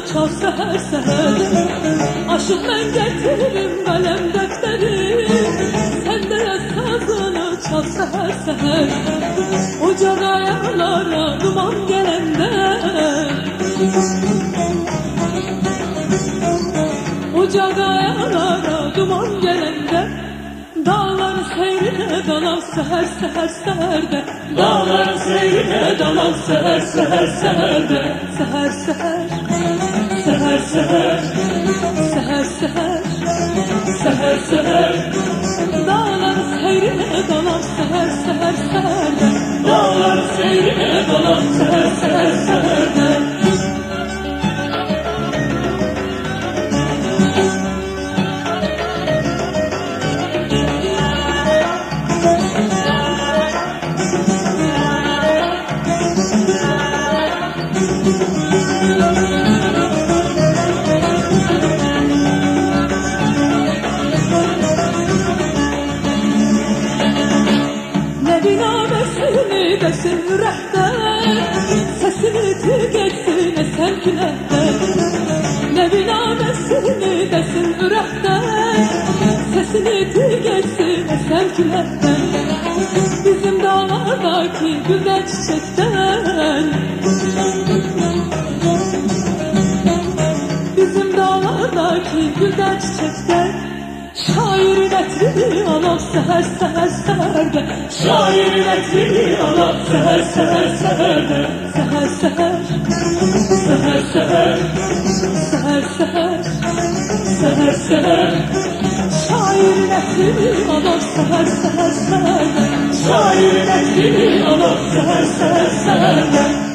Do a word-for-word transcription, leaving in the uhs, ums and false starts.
çal seher seher. Aşık ben getiririm kalem defteri, sen de yaz sazını çal seher seher. Ocak ayarlara duman gelende, ocak ayarlara duman gelende, dağların seyrine dalan seher seher seherde. Dağların seyrine dalan seher seher seherde. Seher seher, Seher seher, seher seher, seher seher. dağların seyrine dalan seher seher seherde. Dağların seyrine dalan seher seher seherde. Nebinamesini desin rehber, sesini tüketsin eserkilerden. Nebinamesini desin rehber, sesini tüketsin eserkilerden. Bizim dağlardaki gülden çiçekten, bizim dağlardaki gülden çiçekten. Şairin etrini alam seher seher seherde. Şairin etrini alam seher seher seherde. Seher seher, Seher seher, seher seher, seher seher. şairin etrini alam seher seher seherde. Şairin etrini alam seher seher seherde.